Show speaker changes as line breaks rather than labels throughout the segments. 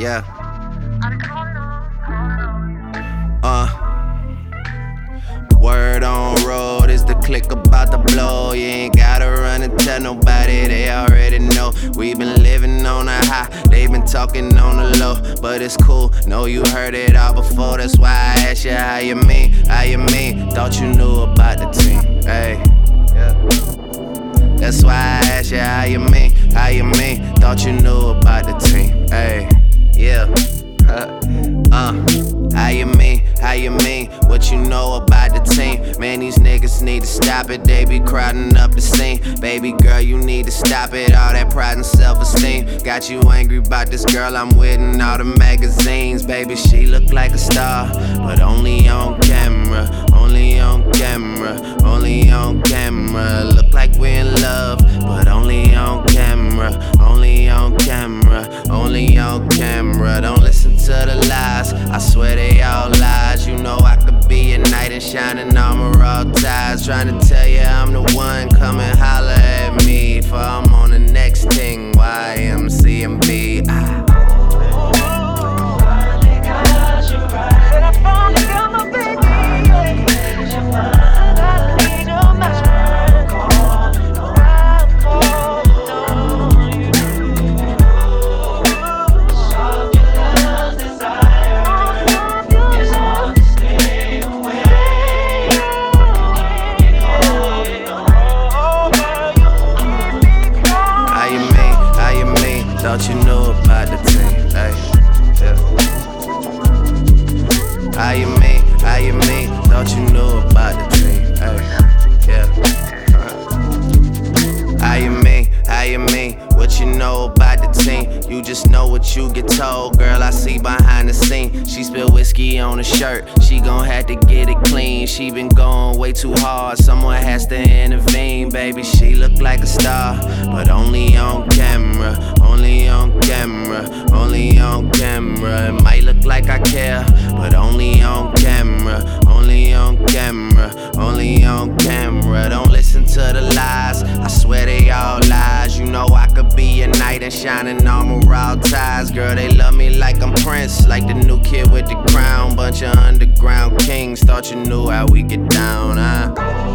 Yeah. Word on road is the click about to blow. You ain't gotta run and tell nobody, they already know. We been living on a high, they been talking on the low. But it's cool, know you heard it all before. That's why I asked you how you mean, how you mean. Thought you knew about the team, hey, yeah. That's why I asked you how you mean, how you mean. Thought you knew about the team, hey, yeah. How you mean, how you mean, what you know about the team. Man, these niggas need to stop it, they be crowding up the scene. Baby girl, you need to stop it, all that pride and self-esteem. Got you angry about this girl I'm with in all the magazines. Baby, she look like a star, but only on camera. Only on camera, only on camera. Look like we're in love, but only on camera. Only on camera, only on camera. Don't listen to the lies, I swear they all lies. You know I could be a knight in shining armor, all ties. Trying to tell you I'm the one, come and holler at me. For I'm on the next thing, YMCMB. Thought you knew about the team, hey, yeah. How you mean, thought you knew about the team, hey, yeah. How you mean, what you know about the team. You just know what you get told, girl, I see behind the scene. She spilled whiskey on her shirt, she gon' have to get it clean. She been going way too hard, someone has to intervene. Baby, she look like a star, but only on camera. Only on camera, only on camera. It might look like I care, but only on camera. Only on camera, only on camera. Don't listen to the lies, I swear they all lies. You know I could be a knight in shining armor, all ties. Girl, they love me like I'm Prince, like the new kid with the crown. Bunch of underground kings, thought you knew how we get down, huh?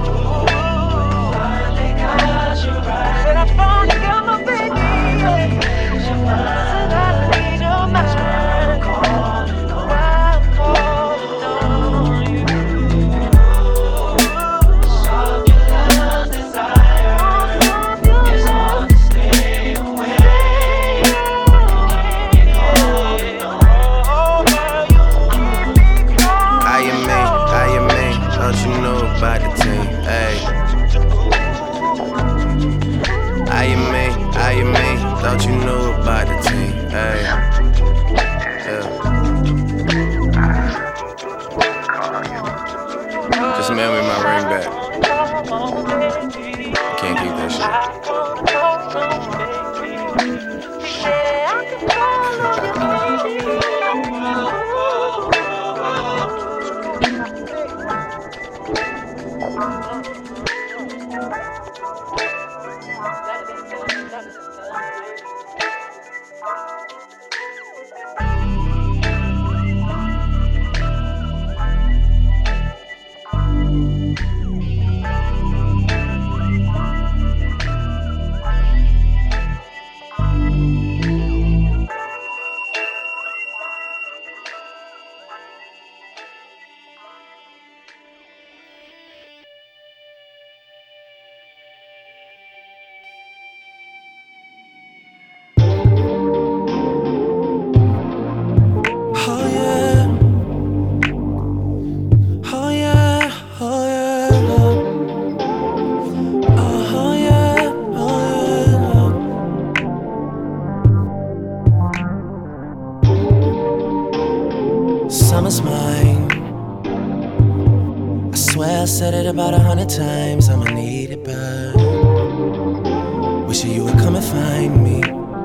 About the team, hey. How you mean, thought you knew about the team, hey. Yeah. Just mail me my ring back. Can't keep that shit. Summer's mine. I swear I said it about 100 times. I'ma need it back. Wishing you would come and find me,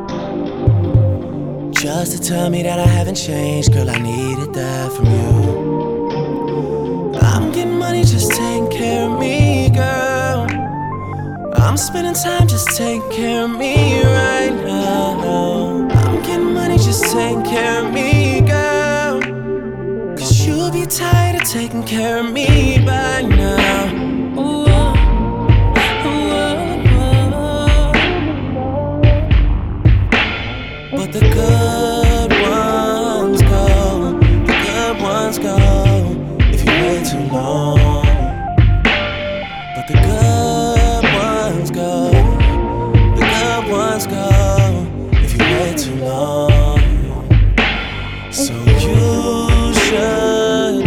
just to tell me that I haven't changed. Girl, I needed that from you. I'm getting money, just taking care of me, girl. spending time just taking care of me right now. I'm getting money just just taking care of me, girl. Cause you'll be tired of taking care of me by now. Ooh, ooh, ooh. But the good ones go, the good ones go if you wait too long. But the good ones go, the good ones go if you wait too long. So you should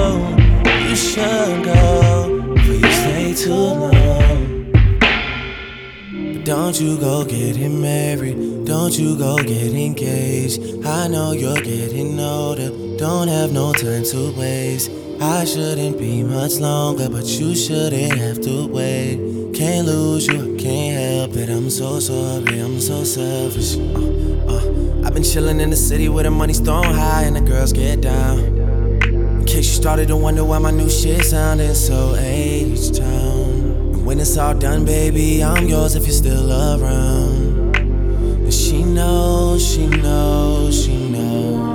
go before you stay too long. But don't you go getting married, don't you go get engaged. I know you're getting older, don't have no time to waste. I shouldn't be much longer, but you shouldn't have to wait. Can't lose you, I can't help it. I'm so sorry, I'm so selfish. I've been chillin' in the city where the money's thrown high and the girls get down. In case you started to wonder why my new shit sounding so H-Town. And when it's all done, baby, I'm yours if you're still around. And she knows, she knows, she knows.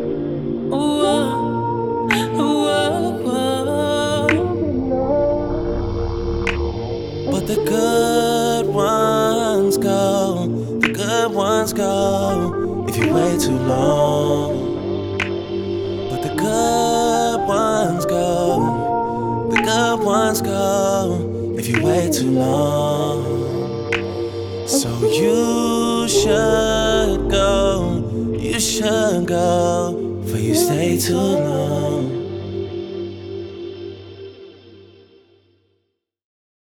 But the good ones go, the good ones go if you wait too long. But the good ones go, the good ones go if you wait too long. So you should go before you stay too long.